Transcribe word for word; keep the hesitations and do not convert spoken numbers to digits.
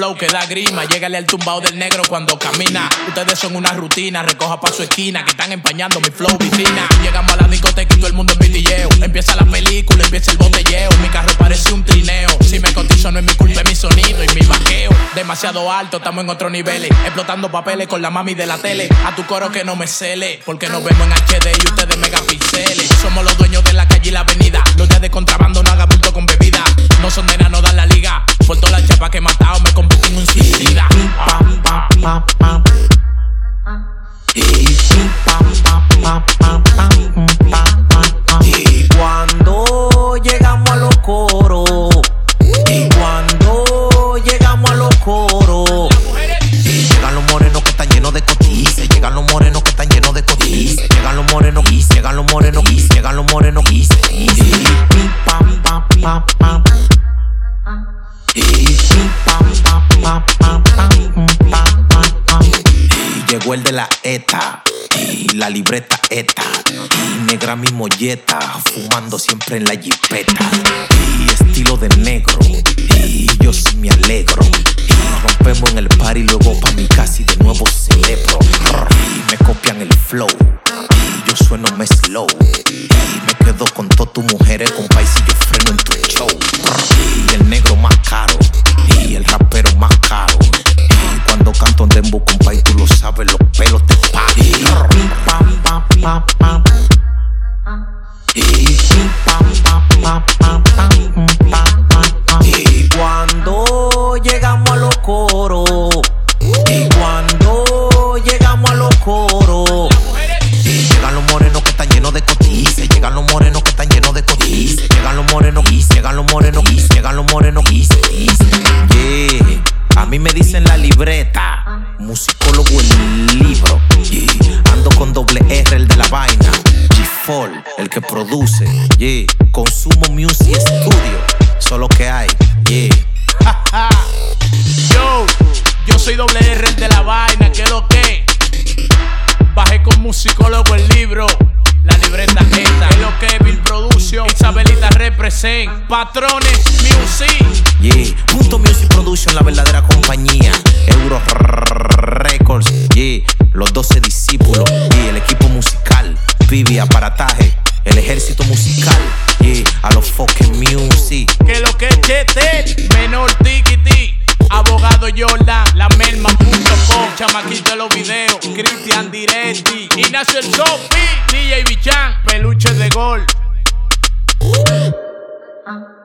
flow que da grima. Llégale al tumbao del negro cuando camina. Ustedes son una rutina, recoja pa' su esquina, que están empañando mi flow vitrina. Llegamos a la discoteca y todo el mundo en pitilleo. Empieza la película, empieza el botelleo. Mi carro parece un trineo. Si me cotizo no es mi culpa, es mi sonido y mi vaqueo. Demasiado alto, estamos en otros niveles. Explotando papeles con la mami de la tele. A tu coro que no me cele, porque nos vemos en H D y ustedes megapixeles. Somos los dueños de la calle y la avenida. Los días de contrabando no haga bulto con bebida. No son de nada, no dan la liga. Por toda la chapa que he matado me convertí en un suicida. Y cuando llegamos a los coros, y cuando llegamos a los coros, y llegan los morenos que están llenos de cotices, llegan los morenos que están llenos de cotices, llegan los morenos, llegan los morenos, llegan los morenos, y pam pam pam pam. Y llegó el de la ETA y la libreta ETA y negra mi molleta, fumando siempre en la jipeta y estilo de negro y yo sí me alegro y rompemos en el party y luego pa' mi casa y de nuevo celebro y me copian el flow y yo sueno me slow y me quedo con todas tus mujeres compa y si yo freno en tu show y el negro más caro y el rapero más caro y cuando canto en dembow compa y tú lo sabes los pelos te paran y pam pam pam pam y pam pam pam pam pam y cuando llegamos a los coros y cuando llegamos a los coros y llegan los morenos que están llenos de cotices, llegan los morenos que están llenos de cotices, llegan los morenos, llegan los morenos, llegan los morenos, yeah. A mí me dicen la libreta, musicólogo el libro, yeah. Ando con doble R el de la vaina, G-Fall el que produce, yeah. Consumo Music Studio, solo que hay, yeah. Yo, yo soy doble R el de la vaina, que lo que bajé con musicólogo el libro, la libreta esta, es lo que Bill Production, Isabelita represent, Patrones Music, yeah. Punto Music Production, la verdadera compañía, Euro Records, yeah. Los doce discípulos, yeah. El equipo musical, Pibi, aparataje, el ejército musical, yeah. A los fucking music, que lo que es Chetel, menor tiquiti, abogado Jordan, la melma punto com, chamaquito de los videos, Cristian Diretti, Ignacio el Sofi, D J Bichan, peluche de gol.